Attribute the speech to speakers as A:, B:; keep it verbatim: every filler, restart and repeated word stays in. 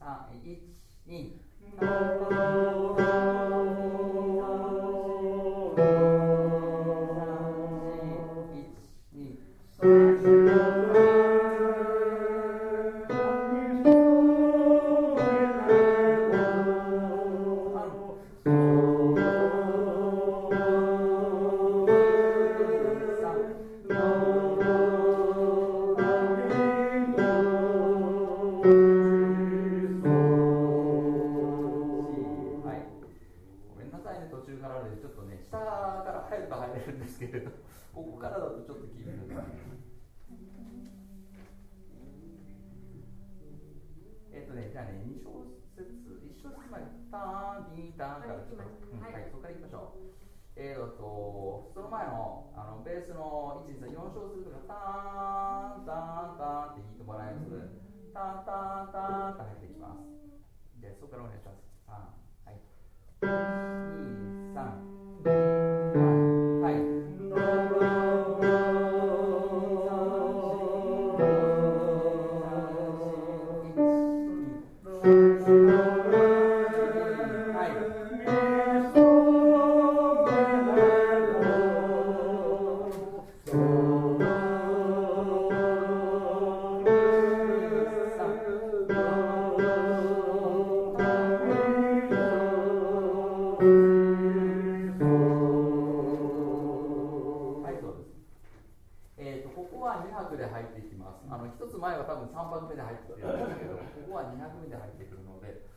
A: さん、いち、に、けれど、ここからだとちょっと厳しい。えっとね、じゃあね、に小節、いち小節前、ターン、ディー、ターンからちょっと、うん、はい、そこからいきましょう。えーと、その前の、あのベースのいち、に、さん、よん小節とか、ターン、ターン、ターンって弾いてもらえます。ターン、ターン、ターンって入っていきます。で、そこからお願いします。さん、はい。に、さん、はい。あのひとつまえは多分さんぱくめで入ってきてるんですけど、ここはに拍目で入ってくるので、